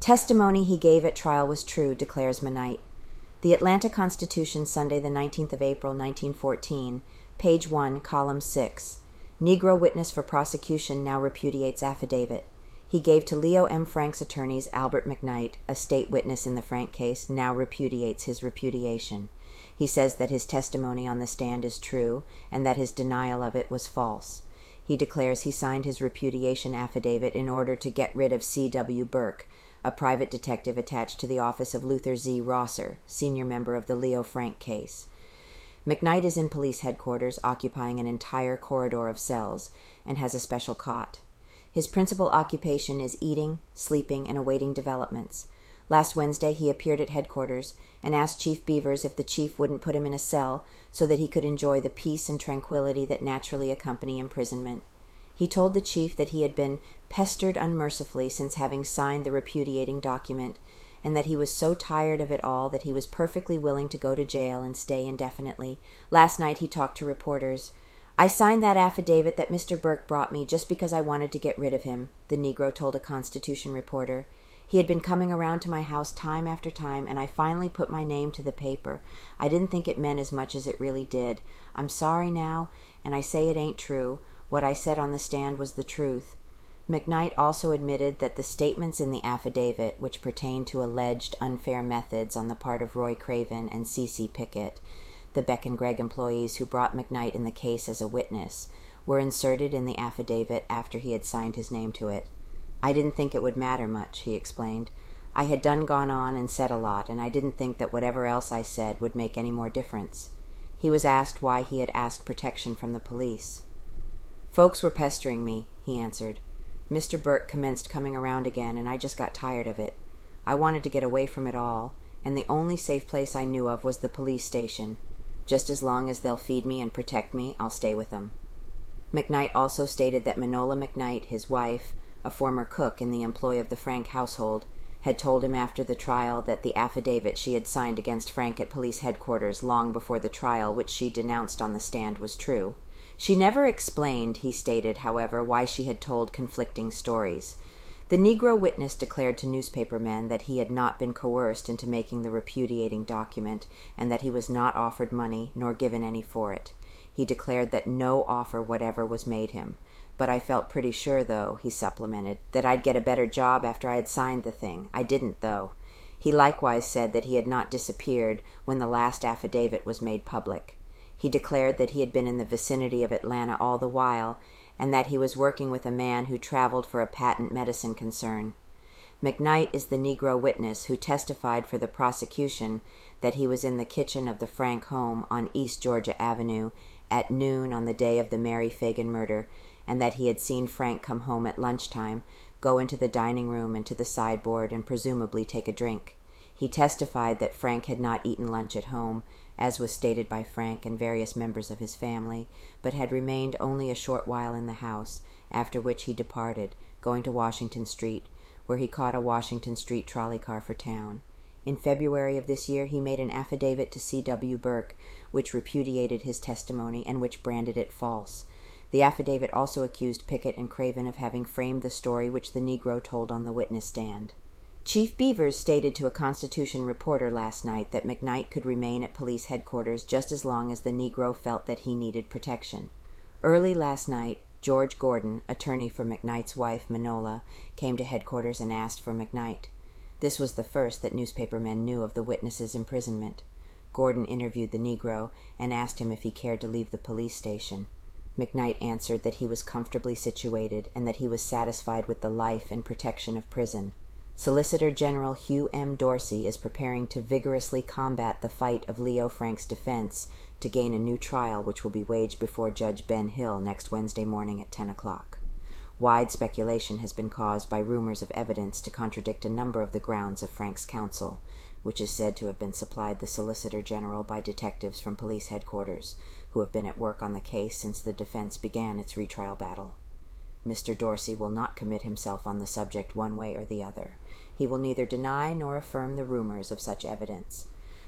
Testimony he gave at trial was true, declares McKnight. The Atlanta Constitution, Sunday the 19th of April, 1914, page 1, column 6. Negro witness for prosecution now repudiates affidavit. He gave to Leo M. Frank's attorneys Albert McKnight, a state witness in the Frank case, now repudiates his repudiation. He says that his testimony on the stand is true and that his denial of it was false. He declares he signed his repudiation affidavit in order to get rid of C.W. Burke, a private detective attached to the office of Luther Z. Rosser, senior member of the Leo Frank case. McKnight is in police headquarters, occupying an entire corridor of cells, and has a special cot. His principal occupation is eating, sleeping, and awaiting developments. Last Wednesday he appeared at headquarters and asked Chief Beavers if the chief wouldn't put him in a cell so that he could enjoy the peace and tranquility that naturally accompany imprisonment. He told the chief that he had been pestered unmercifully since having signed the repudiating document, and that he was so tired of it all that he was perfectly willing to go to jail and stay indefinitely. Last night he talked to reporters. "I signed that affidavit that Mr. Burke brought me just because I wanted to get rid of him," the Negro told a Constitution reporter. "He had been coming around to my house time after time, and I finally put my name to the paper. I didn't think it meant as much as it really did. I'm sorry now, and I say it ain't true. What I said on the stand was the truth." McKnight also admitted that the statements in the affidavit, which pertain to alleged unfair methods on the part of Roy Craven and C.C. Pickett, the Beck and Gregg employees who brought McKnight in the case as a witness, were inserted in the affidavit after he had signed his name to it. "I didn't think it would matter much," he explained. "I had gone on and said a lot, and I didn't think that whatever else I said would make any more difference." He was asked why he had asked protection from the police. "Folks were pestering me," he answered. "Mr. Burke commenced coming around again, and I just got tired of it. I wanted to get away from it all, and the only safe place I knew of was the police station. Just as long as they'll feed me and protect me, I'll stay with them." McKnight also stated that Manola McKnight, his wife, a former cook in the employ of the Frank household, had told him after the trial that the affidavit she had signed against Frank at police headquarters long before the trial, which she denounced on the stand, was true. She never explained, he stated, however, why she had told conflicting stories. The Negro witness declared to newspapermen that he had not been coerced into making the repudiating document, and that he was not offered money nor given any for it. He declared that no offer whatever was made him. "But I felt pretty sure, though," he supplemented, "that I'd get a better job after I had signed the thing. I didn't, though." He likewise said that he had not disappeared when the last affidavit was made public. He declared that he had been in the vicinity of Atlanta all the while, and that he was working with a man who traveled for a patent medicine concern. McKnight is the Negro witness who testified for the prosecution that he was in the kitchen of the Frank home on East Georgia Avenue at noon on the day of the Mary Fagan murder, and that he had seen Frank come home at lunchtime, go into the dining room and to the sideboard, and presumably take a drink. He testified that Frank had not eaten lunch at home, as was stated by Frank and various members of his family, but had remained only a short while in the house, after which he departed, going to Washington Street, where he caught a Washington Street trolley car for town. In February of this year he made an affidavit to C.W. Burke, which repudiated his testimony and which branded it false. The affidavit also accused Pickett and Craven of having framed the story which the Negro told on the witness stand. Chief Beavers stated to a Constitution reporter last night that McKnight could remain at police headquarters just as long as the Negro felt that he needed protection. Early last night, George Gordon, attorney for McKnight's wife, Manola, came to headquarters and asked for McKnight. This was the first that newspapermen knew of the witness's imprisonment. Gordon interviewed the Negro and asked him if he cared to leave the police station. McKnight answered that he was comfortably situated and that he was satisfied with the life and protection of prison. Solicitor General Hugh M. Dorsey is preparing to vigorously combat the fight of Leo Frank's defense to gain a new trial which will be waged before Judge Ben Hill next Wednesday morning at 10 o'clock. Wide speculation has been caused by rumors of evidence to contradict a number of the grounds of Frank's counsel, which is said to have been supplied the Solicitor General by detectives from police headquarters, who have been at work on the case since the defense began its retrial battle. Mr. Dorsey will not commit himself on the subject one way or the other. He will neither deny nor affirm the rumors of such evidence.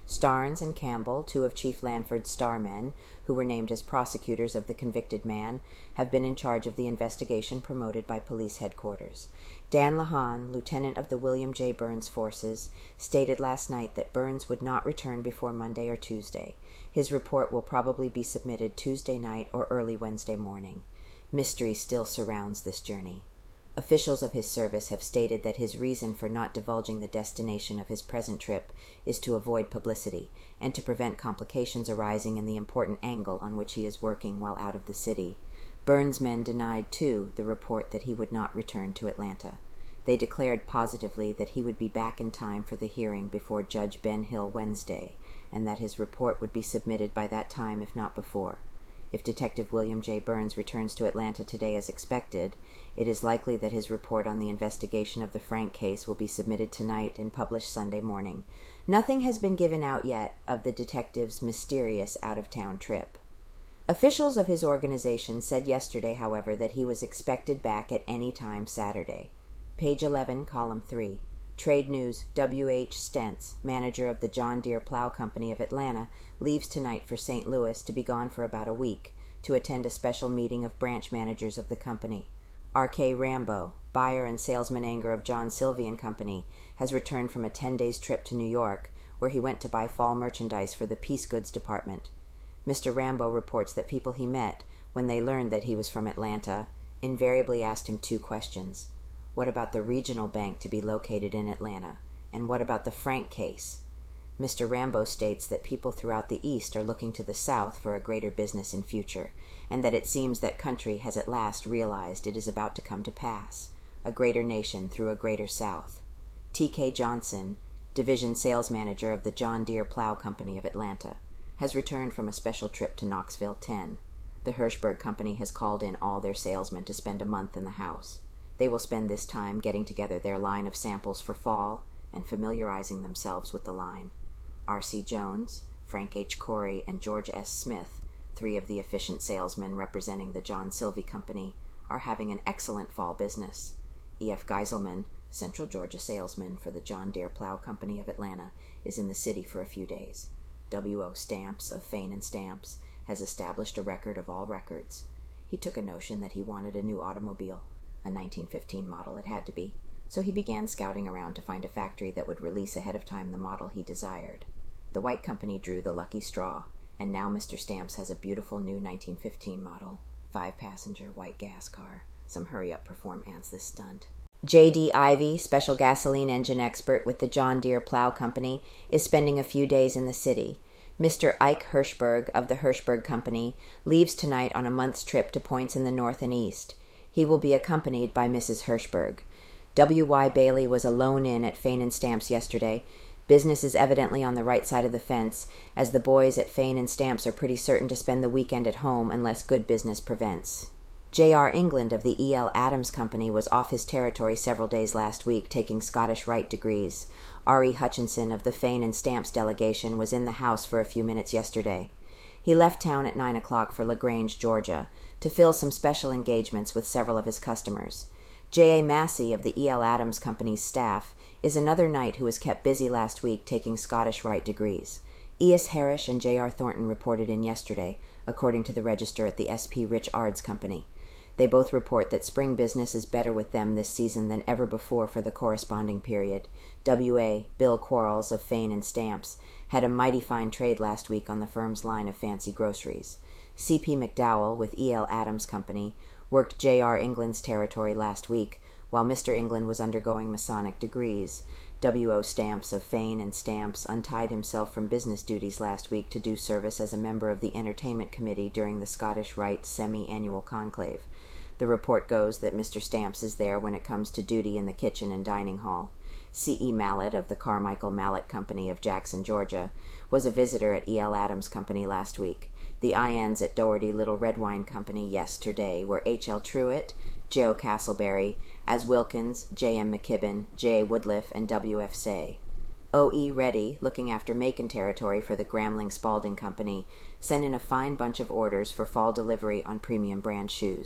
Starnes and Campbell, two of Chief Lanford's star men, who were named as prosecutors of the convicted man, have been in charge of the investigation promoted by police headquarters. Dan Lahan, lieutenant of the William J. Burns forces, stated last night that Burns would not return before Monday or Tuesday. His report will probably be submitted Tuesday night or early Wednesday morning. Mystery still surrounds this journey. Officials of his service have stated that his reason for not divulging the destination of his present trip is to avoid publicity and to prevent complications arising in the important angle on which he is working while out of the city. Burns' men denied, too, the report that he would not return to Atlanta. They declared positively that he would be back in time for the hearing before Judge Ben Hill Wednesday, and that his report would be submitted by that time, if not before. If Detective William J. Burns returns to Atlanta today as expected, it is likely that his report on the investigation of the Frank case will be submitted tonight and published Sunday morning. Nothing has been given out yet of the detective's mysterious out-of-town trip. Officials of his organization said yesterday, however, that he was expected back at any time Saturday. Page 11, column 3. Trade News. W.H. Stentz, manager of the John Deere Plow Company of Atlanta, leaves tonight for St. Louis to be gone for about a week to attend a special meeting of branch managers of the company. R.K. Rambo, buyer and salesman anger of John Silvey and Company, has returned from a 10-day trip to New York, where he went to buy fall merchandise for the Peace Goods Department. Mr. Rambo reports that people he met, when they learned that he was from Atlanta, invariably asked him 2 questions. What about the regional bank to be located in Atlanta? And what about the Frank case? Mr. Rambo states that people throughout the East are looking to the South for a greater business in future, and that it seems that country has at last realized it is about to come to pass, a greater nation through a greater South. T.K. Johnson, division sales manager of the John Deere Plow Company of Atlanta, has returned from a special trip to Knoxville 10. The Hirschberg Company has called in all their salesmen to spend a month in the house. They will spend this time getting together their line of samples for fall and familiarizing themselves with the line. R.C. Jones, Frank H. Corey, and George S. Smith, 3 of the efficient salesmen representing the John Silvey Company, are having an excellent fall business. E.F. Geiselman, Central Georgia salesman for the John Deere Plow Company of Atlanta, is in the city for a few days. W.O. Stamps of Fane and Stamps has established a record of all records. He took a notion that he wanted a new automobile. A 1915 model it had to be, so he began scouting around to find a factory that would release ahead of time the model he desired. The White Company drew the lucky straw, and now Mr. Stamps has a beautiful new 1915 model, 5-passenger white gas car. Some hurry-up perform ants this stunt. J.D. Ivey, special gasoline engine expert with the John Deere Plow Company, is spending a few days in the city. Mr. Ike Hirschberg of the Hirschberg Company leaves tonight on a month's trip to points in the north and east. He will be accompanied by Mrs. Hirschberg. W.Y. Bailey was alone in at Fane and Stamps yesterday. Business is evidently on the right side of the fence, as the boys at Fane and Stamps are pretty certain to spend the weekend at home unless good business prevents. J.R. England of the E.L. Adams Company was off his territory several days last week, taking Scottish Rite degrees. R.E. Hutchinson of the Fane and Stamps delegation was in the house for a few minutes yesterday. He left town at 9 o'clock for LaGrange, Georgia, to fill some special engagements with several of his customers. J.A. Massey of the E.L. Adams Company's staff is another knight who was kept busy last week taking Scottish Rite degrees. E.S. Harrish and J.R. Thornton reported in yesterday, according to the register at the S.P. Rich Ards Company. They both report that spring business is better with them this season than ever before for the corresponding period. W.A. Bill Quarles of Fane and Stamps had a mighty fine trade last week on the firm's line of fancy groceries. C.P. McDowell with E.L. Adams Company worked J.R. England's territory last week, while Mr. England was undergoing Masonic degrees. W.O. Stamps of Fane and Stamps untied himself from business duties last week to do service as a member of the Entertainment Committee during the Scottish Rite semi-annual conclave. The report goes that Mr. Stamps is there when it comes to duty in the kitchen and dining hall. C.E. Mallet of the Carmichael Mallet Company of Jackson, Georgia, was a visitor at E.L. Adams Company last week. The INs at Doherty Little Red Wine Company yesterday were H.L. Truitt, Joe Castleberry, as Wilkins, J.M. McKibben, J. Woodliff, and W.F. Say. O.E. Reddy, looking after Macon territory for the Gramling Spalding Company, sent in a fine bunch of orders for fall delivery on premium brand shoes.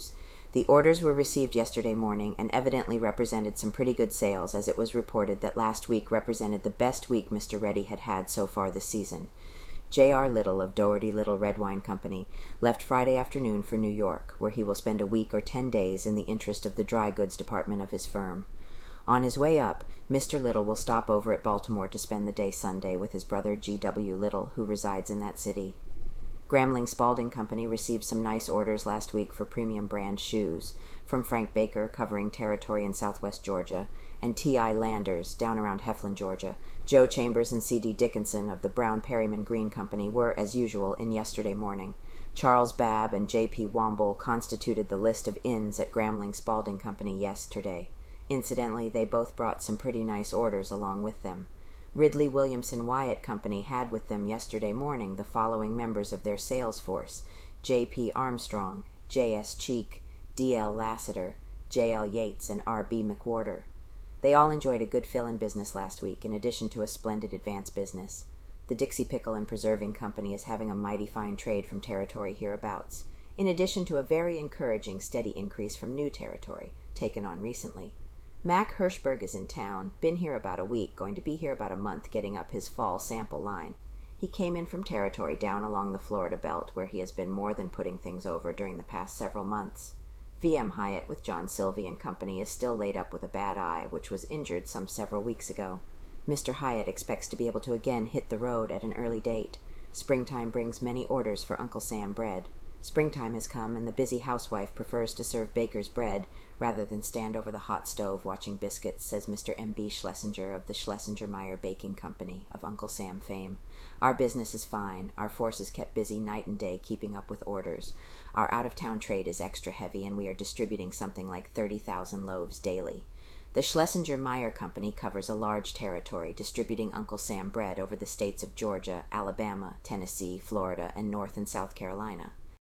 The orders were received yesterday morning and evidently represented some pretty good sales, as it was reported that last week represented the best week Mr. Reddy had had so far this season. J.R. Little of Doherty Little Red Wine Company left Friday afternoon for New York, where he will spend a week or 10 days in the interest of the dry goods department of his firm. On his way up, Mr. Little will stop over at Baltimore to spend the day Sunday with his brother G.W. Little, who resides in that city. Gramling Spalding Company received some nice orders last week for premium brand shoes from Frank Baker, covering territory in southwest Georgia, and T.I. Landers, down around Heflin, Georgia. Joe Chambers and C.D. Dickinson of the Brown Perryman Green Company were, as usual, in yesterday morning. Charles Babb and J.P. Womble constituted the list of ins at Gramling Spalding Company yesterday. Incidentally, they both brought some pretty nice orders along with them. Ridley Williamson Wyatt Company had with them yesterday morning the following members of their sales force: J.P. Armstrong, J.S. Cheek, D.L. Lassiter, J.L. Yates, and R.B. McWhorter. They all enjoyed a good fill-in business last week, in addition to a splendid advance business. The Dixie Pickle and Preserving Company is having a mighty fine trade from territory hereabouts, in addition to a very encouraging steady increase from new territory, taken on recently. Mac Hirschberg is in town, been here about a week, going to be here about a month getting up his fall sample line. He came in from territory down along the Florida belt, where he has been more than putting things over during the past several months. V.M. Hyatt with John Silvey and Company is still laid up with a bad eye, which was injured some several weeks ago. Mr. Hyatt expects to be able to again hit the road at an early date. Springtime brings many orders for Uncle Sam bread. Springtime has come, and the busy housewife prefers to serve baker's bread rather than stand over the hot stove watching biscuits, says Mr. M.B. Schlesinger of the Schlesinger-Meyer Baking Company, of Uncle Sam fame. Our business is fine. Our force is kept busy night and day keeping up with orders. Our out-of-town trade is extra heavy, and we are distributing something like 30,000 loaves daily. The Schlesinger-Meyer Company covers a large territory, distributing Uncle Sam bread over the states of Georgia, Alabama, Tennessee, Florida, and North and South Carolina.